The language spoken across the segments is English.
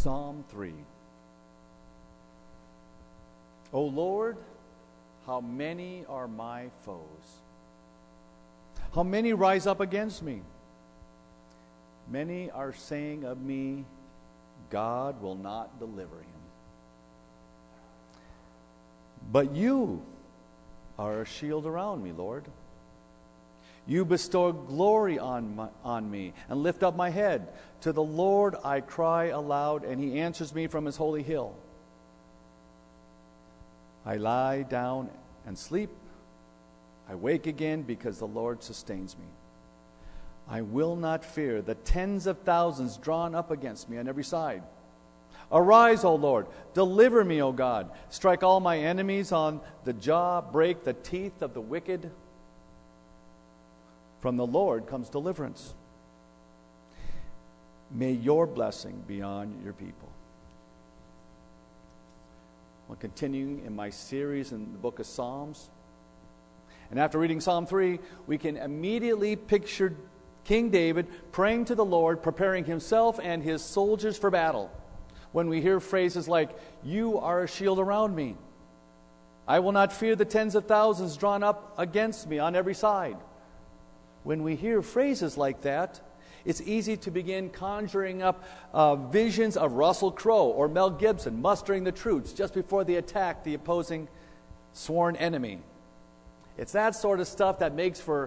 Psalm 3. O Lord, how many are my foes? How many rise up against me? Many are saying of me, God will not deliver him. But you are a shield around me, Lord. You bestow glory on me and lift up my head. To the Lord I cry aloud, and he answers me from his holy hill. I lie down and sleep. I wake again because the Lord sustains me. I will not fear the tens of thousands drawn up against me on every side. Arise, O Lord, deliver me, O God. Strike all my enemies on the jaw, break the teeth of the wicked. From the Lord comes deliverance. May your blessing be on your people. Well, continuing in my series in the book of Psalms. And after reading Psalm 3, we can immediately picture King David praying to the Lord, preparing himself and his soldiers for battle. When we hear phrases like, you are a shield around me. I will not fear the tens of thousands drawn up against me on every side. When we hear phrases like that, it's easy to begin conjuring up visions of Russell Crowe or Mel Gibson mustering the troops just before they attack the opposing sworn enemy. It's that sort of stuff that makes for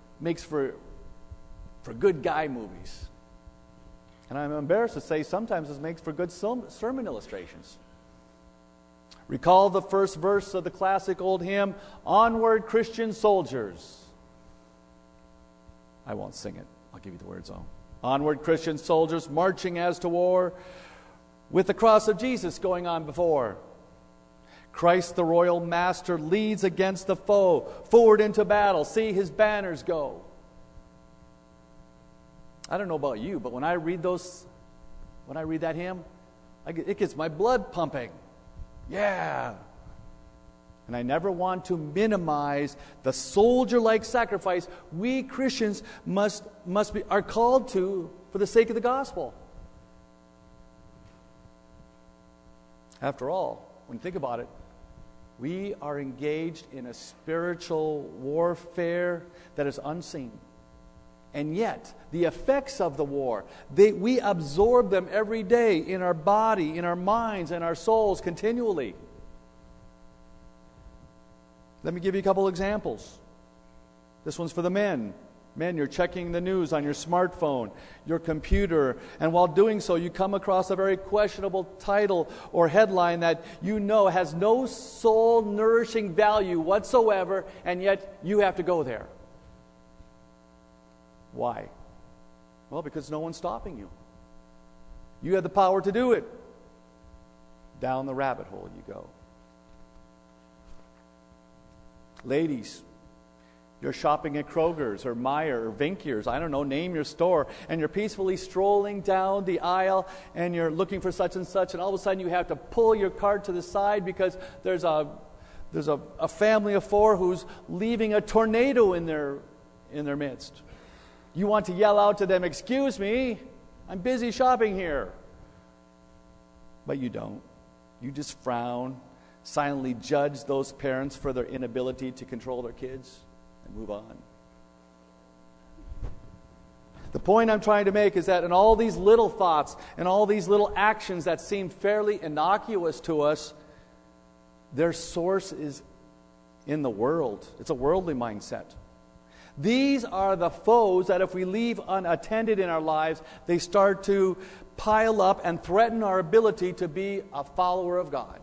good guy movies. And I'm embarrassed to say sometimes this makes for good sermon illustrations. Recall the first verse of the classic old hymn, Onward, Christian Soldiers. I won't sing it. I'll give you the words on. Onward, Christian soldiers, marching as to war, with the cross of Jesus going on before. Christ the royal master leads against the foe, forward into battle. See his banners go. I don't know about you, but when I read that hymn, it gets my blood pumping. Yeah. And I never want to minimize the soldier-like sacrifice we Christians are called to for the sake of the gospel. After all, when you think about it, we are engaged in a spiritual warfare that is unseen. And yet, the effects of the war, we absorb them every day in our body, in our minds, and our souls continually. Let me give you a couple examples. This one's for the men. Men, you're checking the news on your smartphone, your computer, and while doing so, you come across a very questionable title or headline that you know has no soul-nourishing value whatsoever, and yet you have to go there. Why? Well, because no one's stopping you. You have the power to do it. Down the rabbit hole you go. Ladies, you're shopping at Kroger's or Meijer or Vinkier's, I don't know, name your store, and you're peacefully strolling down the aisle and you're looking for such and such, and all of a sudden you have to pull your cart to the side because there's a family of four who's leaving a tornado in their midst. You want to yell out to them, "Excuse me, I'm busy shopping here." But you don't. You just frown, silently judge those parents for their inability to control their kids, and move on. The point I'm trying to make is that in all these little thoughts and all these little actions that seem fairly innocuous to us, their source is in the world. It's a worldly mindset. These are the foes that if we leave unattended in our lives, they start to pile up and threaten our ability to be a follower of God.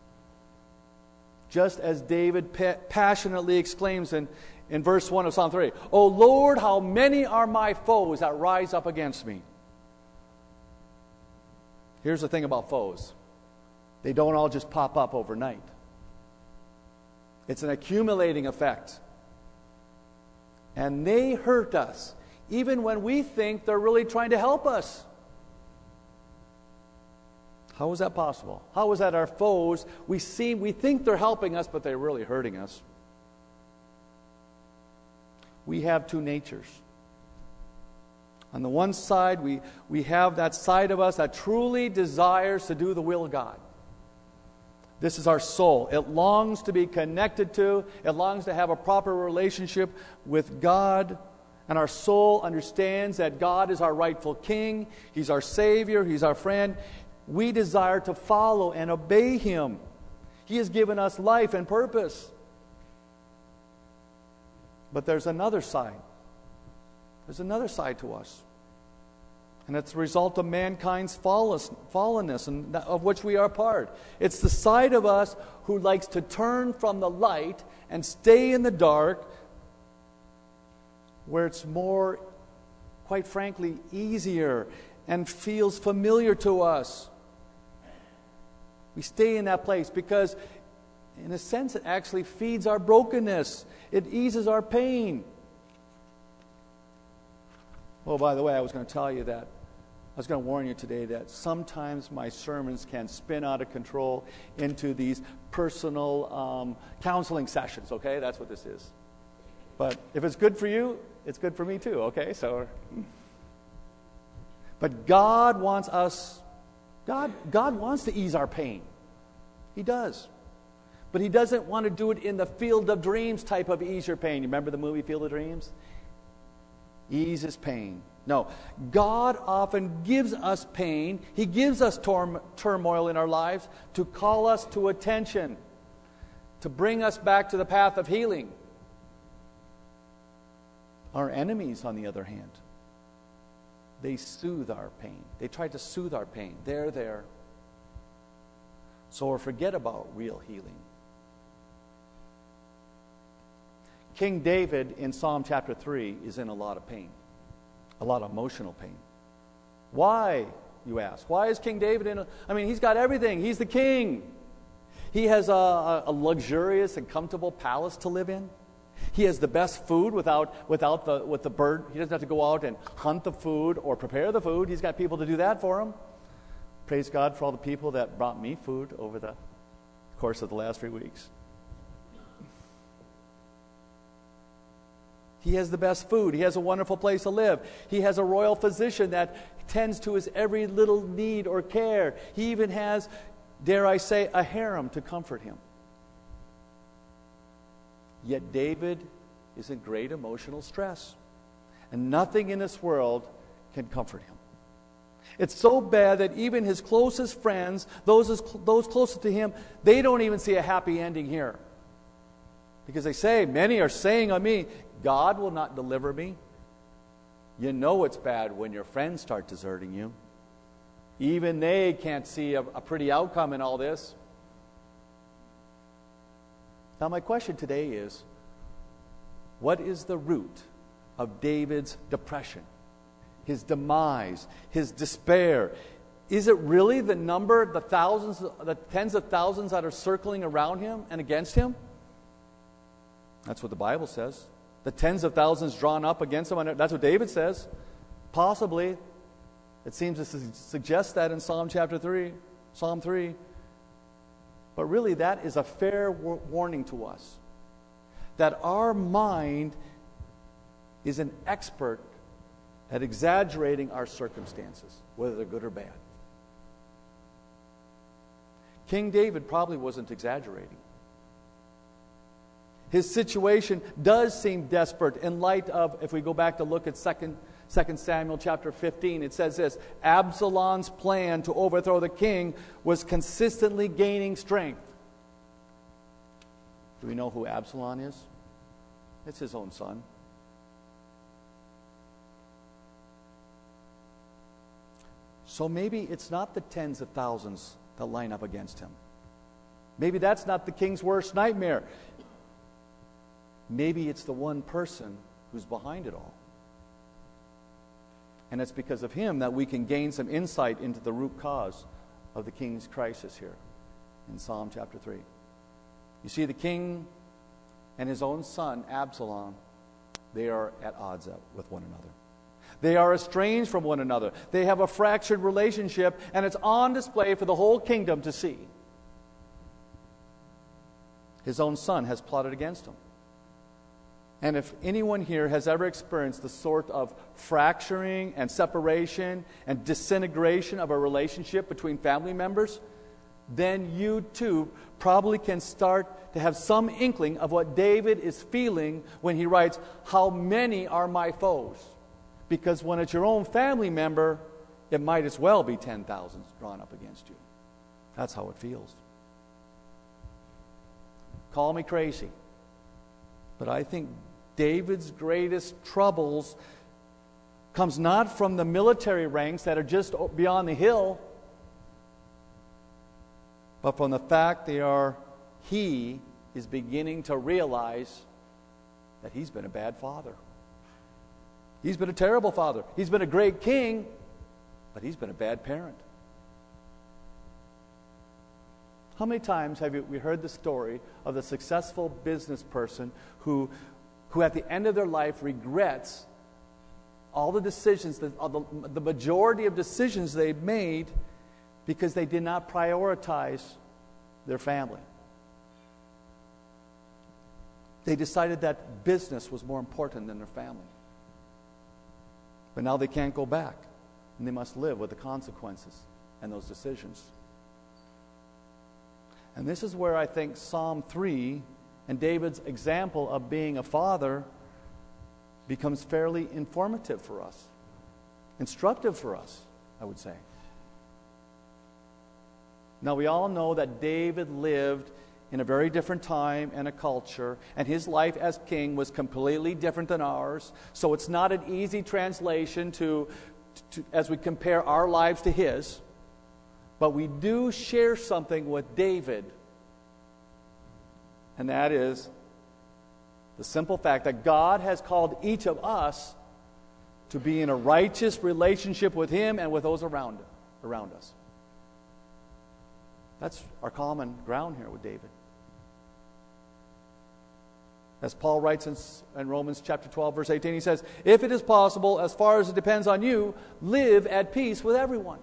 Just as David passionately exclaims in verse 1 of Psalm 3, "O Lord, how many are my foes that rise up against me?" Here's the thing about foes. They don't all just pop up overnight. It's an accumulating effect. And they hurt us, even when we think they're really trying to help us. How is that possible? How is that our foes, we think they're helping us, but they're really hurting us? We have two natures. On the one side, we have that side of us that truly desires to do the will of God. This is our soul. It longs to be connected to, it longs to have a proper relationship with God. And our soul understands that God is our rightful King. He's our Savior. He's our friend. We desire to follow and obey Him. He has given us life and purpose. But there's another side. There's another side to us. And it's the result of mankind's fallenness, and of which we are part. It's the side of us who likes to turn from the light and stay in the dark, where it's more, quite frankly, easier and feels familiar to us. We stay in that place because, in a sense, it actually feeds our brokenness. It eases our pain. Oh, by the way, I was going to tell you that, I was going to warn you today that sometimes my sermons can spin out of control into these personal counseling sessions, okay? That's what this is. But if it's good for you, it's good for me too, okay? But God wants us, God wants to ease our pain. He does. But He doesn't want to do it in the Field of Dreams type of ease your pain. You remember the movie Field of Dreams? Eases pain. No, God often gives us pain. He gives us turmoil in our lives to call us to attention, to bring us back to the path of healing. Our enemies, on the other hand, they soothe our pain. They try to soothe our pain. They're there. So we'll forget about real healing. King David in Psalm chapter 3 is in a lot of pain, a lot of emotional pain. Why, you ask? Why is King David he's got everything. He's the king. He has a luxurious and comfortable palace to live in. He has the best food with the bird. He doesn't have to go out and hunt the food or prepare the food. He's got people to do that for him. Praise God for all the people that brought me food over the course of the last 3 weeks. He has the best food. He has a wonderful place to live. He has a royal physician that tends to his every little need or care. He even has, dare I say, a harem to comfort him. Yet David is in great emotional stress. And nothing in this world can comfort him. It's so bad that even his closest friends, those closest to him, they don't even see a happy ending here. Because they say, many are saying of me, God will not deliver me. You know it's bad when your friends start deserting you. Even they can't see a pretty outcome in all this. Now my question today is, what is the root of David's depression, his demise, his despair? Is it really the number, the tens of thousands that are circling around him and against him? That's what the Bible says. The tens of thousands drawn up against him. That's what David says. Possibly. It seems to suggest that in Psalm 3. But really, that is a fair warning to us. That our mind is an expert at exaggerating our circumstances, whether they're good or bad. King David probably wasn't exaggerating. His situation does seem desperate in light of, if we go back to look at 2 Samuel chapter 15, it says this: Absalom's plan to overthrow the king was consistently gaining strength. Do we know who Absalom is? It's his own son. So maybe it's not the tens of thousands that line up against him. Maybe that's not the king's worst nightmare. Maybe it's the one person who's behind it all. And it's because of him that we can gain some insight into the root cause of the king's crisis here in Psalm chapter 3. You see, the king and his own son, Absalom, they are at odds with one another. They are estranged from one another. They have a fractured relationship, and it's on display for the whole kingdom to see. His own son has plotted against him. And if anyone here has ever experienced the sort of fracturing and separation and disintegration of a relationship between family members, then you too probably can start to have some inkling of what David is feeling when he writes, "How many are my foes?" Because when it's your own family member, it might as well be 10,000 drawn up against you. That's how it feels. Call me crazy, but I think David's greatest troubles comes not from the military ranks that are just beyond the hill, but from the fact he is beginning to realize that he's been a bad father. He's been a terrible father. He's been a great king, but he's been a bad parent. How many times have we heard the story of the successful business person who at the end of their life regrets all the decisions, the majority of decisions they've made because they did not prioritize their family? They decided that business was more important than their family. But now they can't go back, and they must live with the consequences and those decisions. And this is where I think Psalm 3 and David's example of being a father becomes fairly informative for us, instructive for us, I would say. Now, we all know that David lived in a very different time and a culture, and his life as king was completely different than ours. So it's not an easy translation to as we compare our lives to his. But we do share something with David, and that is the simple fact that God has called each of us to be in a righteous relationship with him and with those around us. That's our common ground here with David. As Paul writes in Romans chapter 12, verse 18, he says, "If it is possible, as far as it depends on you, live at peace with everyone."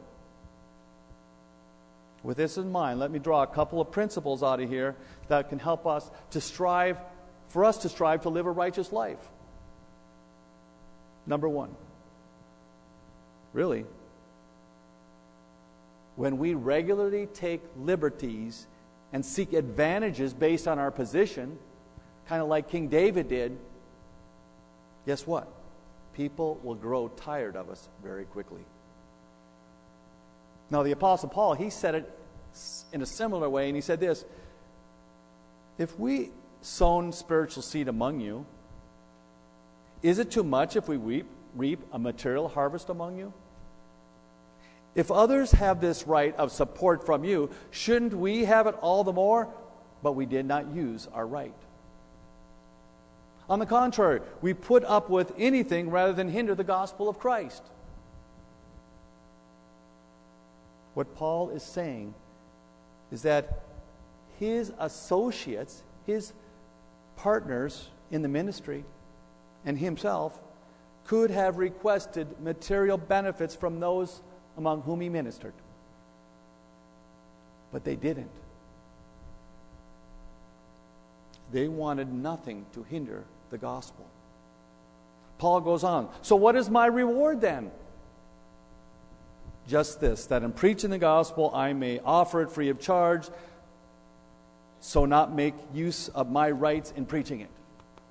With this in mind, let me draw a couple of principles out of here that can help us to strive to live a righteous life. Number one, really, when we regularly take liberties and seek advantages based on our position, kind of like King David did, guess what? People will grow tired of us very quickly. Now, the Apostle Paul, he said it in a similar way, and he said this: "If we sown spiritual seed among you, is it too much if we reap a material harvest among you? If others have this right of support from you, shouldn't we have it all the more? But we did not use our right. On the contrary, we put up with anything rather than hinder the gospel of Christ." What Paul is saying is that his associates, his partners in the ministry, and himself could have requested material benefits from those among whom he ministered. But they didn't. They wanted nothing to hinder the gospel. Paul goes on, "So what is my reward then? Just this, that in preaching the gospel I may offer it free of charge, so not make use of my rights in preaching it."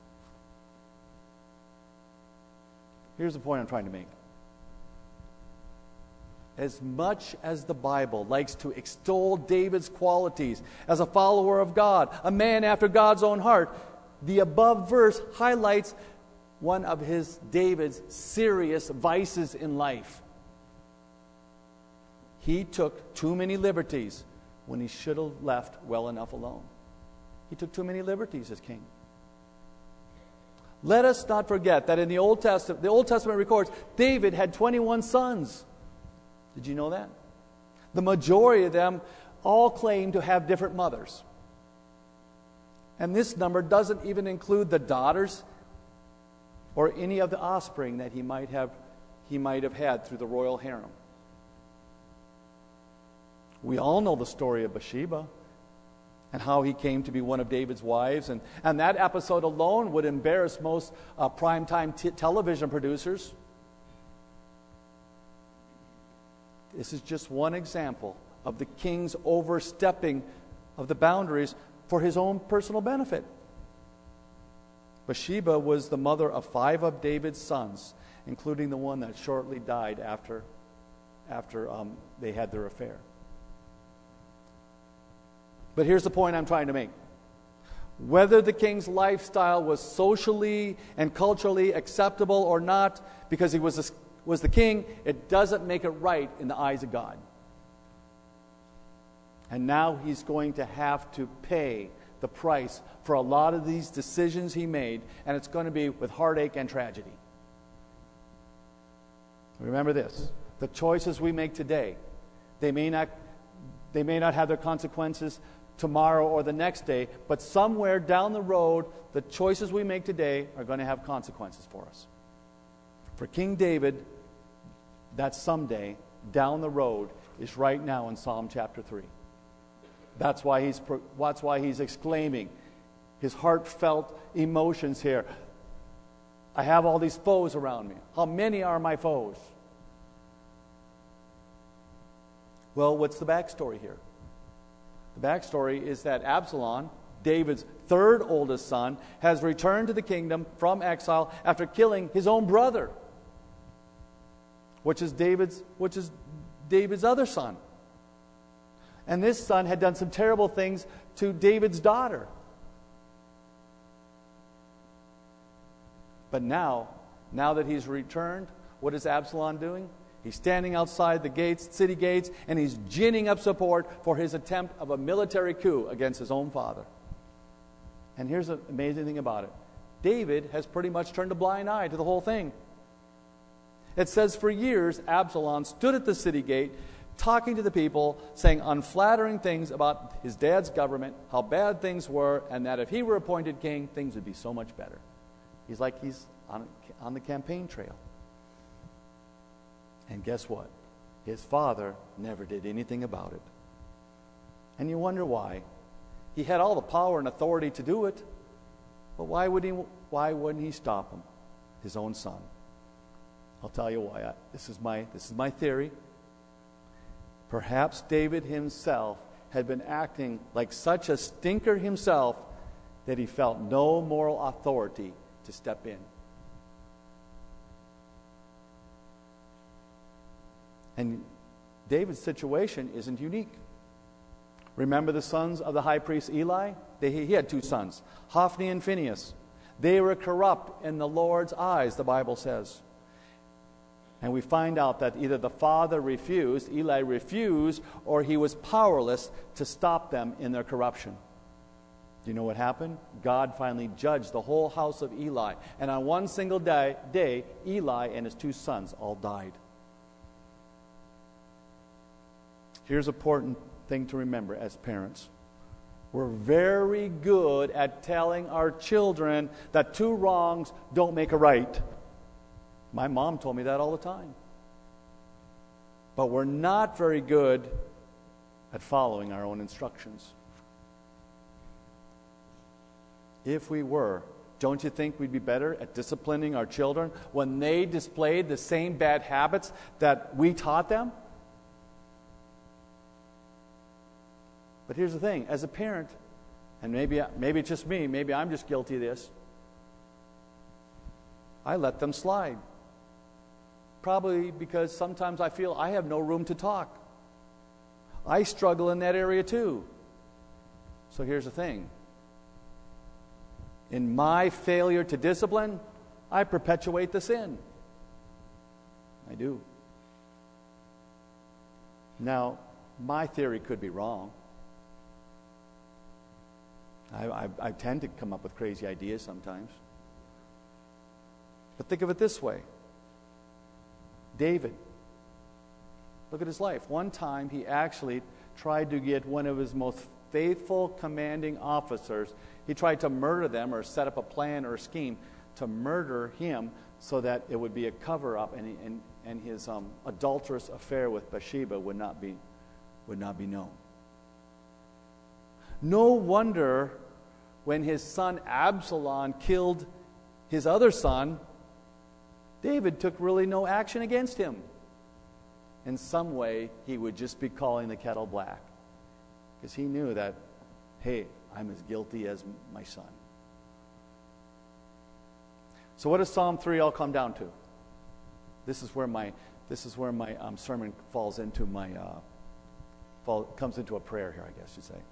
Here's the point I'm trying to make. As much as the Bible likes to extol David's qualities as a follower of God, a man after God's own heart, the above verse highlights one of David's serious vices in life. He took too many liberties when he should have left well enough alone. He took too many liberties as king. Let us not forget that in the Old Testament records, David had 21 sons. Did you know that? The majority of them all claim to have different mothers. And this number doesn't even include the daughters or any of the offspring that he might have had through the royal harem. We all know the story of Bathsheba. and how he came to be one of David's wives. And that episode alone would embarrass most primetime television producers. This is just one example of the king's overstepping of the boundaries for his own personal benefit. Bathsheba was the mother of 5 of David's sons, including the one that shortly died after they had their affair. But here's the point I'm trying to make. Whether the king's lifestyle was socially and culturally acceptable or not, because he was the king, it doesn't make it right in the eyes of God. And now he's going to have to pay the price for a lot of these decisions he made, and it's going to be with heartache and tragedy. Remember this: the choices we make today, they may not have their consequences tomorrow or the next day, but somewhere down the road, the choices we make today are going to have consequences for us. For King David, that someday down the road is right now in Psalm chapter 3. That's why he's exclaiming his heartfelt emotions here. I have all these foes around me. How many are my foes? Well, what's the backstory here? The backstory is that Absalom, David's third oldest son, has returned to the kingdom from exile after killing his own brother, which is David's other son. And this son had done some terrible things to David's daughter. But now that he's returned, what is Absalom doing? He's standing outside the gates, city gates, and he's ginning up support for his attempt of a military coup against his own father. And here's the amazing thing about it. David has pretty much turned a blind eye to the whole thing. It says for years, Absalom stood at the city gate talking to the people, saying unflattering things about his dad's government, how bad things were, and that if he were appointed king, things would be so much better. He's on the campaign trail. And guess what? His father never did anything about it. And you wonder why. He had all the power and authority to do it, but why wouldn't he stop him? His own son. I'll tell you why. This is my theory. Perhaps David himself had been acting like such a stinker himself that he felt no moral authority to step in. And David's situation isn't unique. Remember the sons of the high priest Eli? He had 2 sons, Hophni and Phinehas. They were corrupt in the Lord's eyes, the Bible says. And we find out that either the father refused, Eli refused, or he was powerless to stop them in their corruption. Do you know what happened? God finally judged the whole house of Eli. And on one single day, Eli and his 2 sons all died. Here's an important thing to remember as parents. We're very good at telling our children that 2 wrongs don't make a right. My mom told me that all the time. But we're not very good at following our own instructions. If we were, don't you think we'd be better at disciplining our children when they displayed the same bad habits that we taught them? But here's the thing, as a parent, and maybe it's just me, maybe I'm just guilty of this, I let them slide. Probably because sometimes I feel I have no room to talk. I struggle in that area too. So here's the thing. In my failure to discipline, I perpetuate the sin. I do. Now, my theory could be wrong. I tend to come up with crazy ideas sometimes. But think of it this way. David, look at his life. One time he actually tried to get one of his most faithful commanding officers. He tried to murder them or set up a plan or a scheme to murder him so that it would be a cover-up and his adulterous affair with Bathsheba would not be known. No wonder when his son Absalom killed his other son, David took really no action against him. In some way, he would just be calling the kettle black. Because he knew that, hey, I'm as guilty as my son. So what does Psalm 3 all come down to? This is where my sermon falls into comes into a prayer here, I guess you'd say.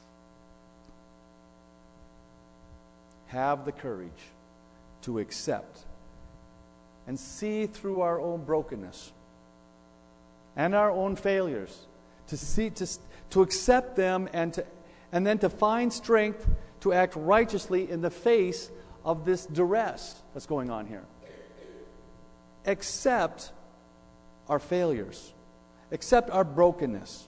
Have the courage to accept and see through our own brokenness and our own failures, to accept them and then to find strength to act righteously in the face of this duress that's going on here. Accept our failures. Accept our brokenness.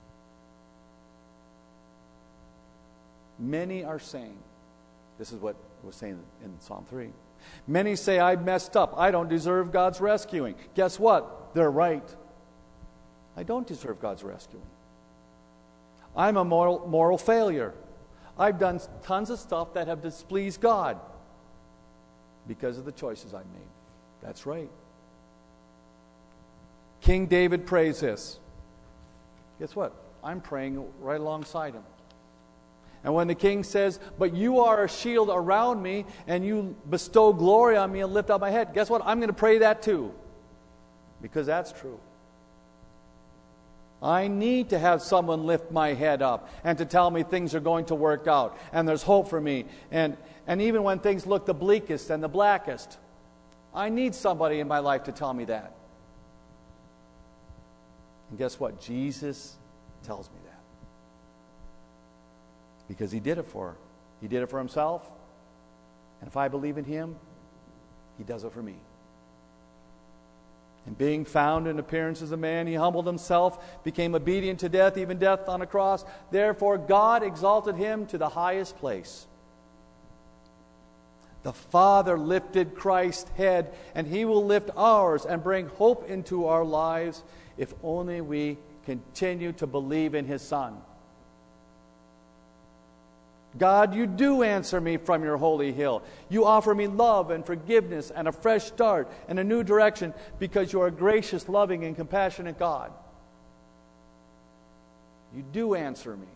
Many are saying, this is what it was saying in Psalm 3. Many say, I messed up. I don't deserve God's rescuing. Guess what? They're right. I don't deserve God's rescuing. I'm a moral failure. I've done tons of stuff that have displeased God because of the choices I've made. That's right. King David prays this. Guess what? I'm praying right alongside him. And when the king says, but you are a shield around me, and you bestow glory on me and lift up my head, guess what? I'm going to pray that too. Because that's true. I need to have someone lift my head up and to tell me things are going to work out and there's hope for me. And even when things look the bleakest and the blackest, I need somebody in my life to tell me that. And guess what? Jesus tells me that. Because he did it for himself. And if I believe in him, he does it for me. And being found in appearance as a man, he humbled himself, became obedient to death, even death on a cross. Therefore, God exalted him to the highest place. The Father lifted Christ's head, and he will lift ours and bring hope into our lives if only we continue to believe in his Son. God, you do answer me from your holy hill. You offer me love and forgiveness and a fresh start and a new direction because you are a gracious, loving, and compassionate God. You do answer me.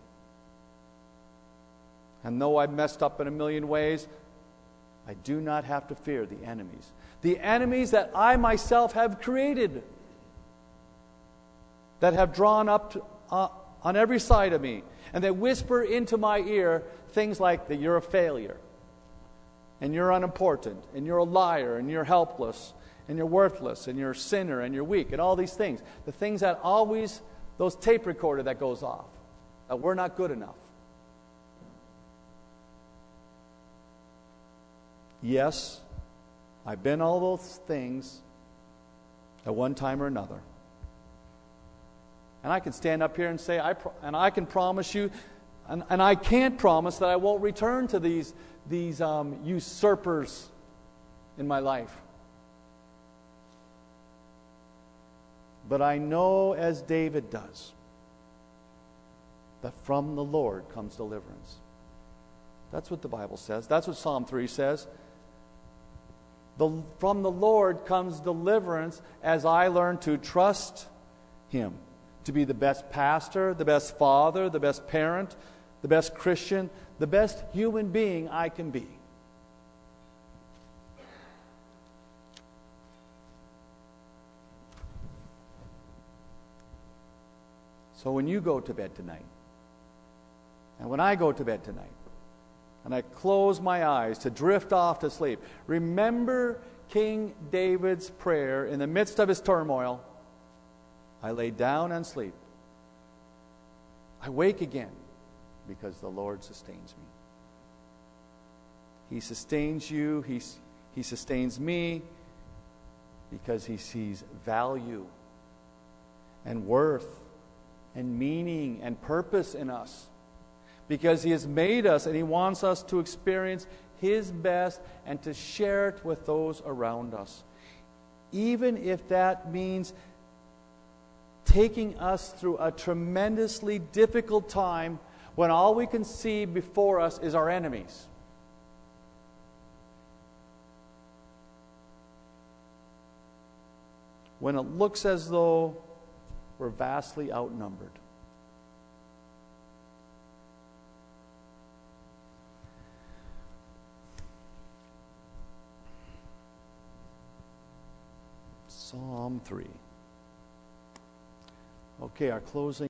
And though I've messed up in a million ways, I do not have to fear the enemies. The enemies that I myself have created, that have drawn up on every side of me, and they whisper into my ear things like that you're a failure, and you're unimportant, and you're a liar, and you're helpless, and you're worthless, and you're a sinner, and you're weak, and all these things. The things that always, those tape recorder that goes off, that we're not good enough. Yes, I've been all those things at one time or another. And I can stand up here and say, I can promise you, and I can't promise that I won't return to these usurpers in my life. But I know, as David does, that from the Lord comes deliverance. That's what the Bible says. That's what Psalm 3 says. From the Lord comes deliverance as I learn to trust him. To be the best pastor, the best father, the best parent, the best Christian, the best human being I can be. So when you go to bed tonight, and when I go to bed tonight, and I close my eyes to drift off to sleep, remember King David's prayer in the midst of his turmoil. I lay down and sleep. I wake again because the Lord sustains me. He sustains you. He sustains me because he sees value and worth and meaning and purpose in us. Because he has made us and he wants us to experience his best and to share it with those around us. Even if that means taking us through a tremendously difficult time when all we can see before us is our enemies. When it looks as though we're vastly outnumbered. Psalm 3. Okay, our closing.